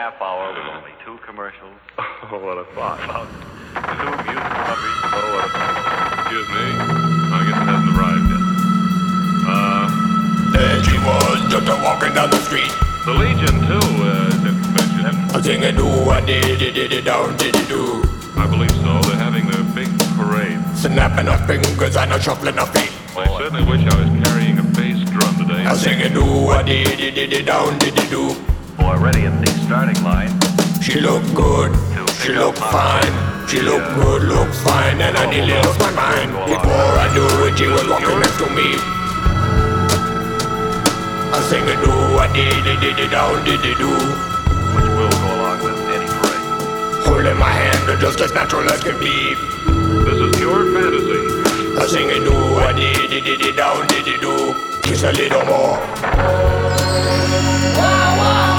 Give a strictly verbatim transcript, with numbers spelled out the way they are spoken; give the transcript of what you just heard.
half hour with only two commercials. Oh, what a thought. About two musical numbers. Oh, what a thought. Excuse me. I guess it hasn't arrived yet. Uh... There she was, just a walking down the street. The Legion, too, uh, didn't mention. I sing and do, I did it, did it, down, did it, do. I believe so. They're having their big parade. Snapping her fingers and a shuffling her feet. I certainly wish I was carrying a bass drum today. I sing and do, I did it, did it, down, did it, do. Already at the starting line. She looked good, she looked fine. She looked good, looked fine, and I nearly lost my mind. Before I knew it, she was walking next to me. I sing and do, I did it, did it, down, did it, do. Which will go along with any parade. Holding my hand, just as natural as can be. This is pure fantasy. I sing and do, I did it, did it, down, did it, do. Kiss a little more. Wow, wow.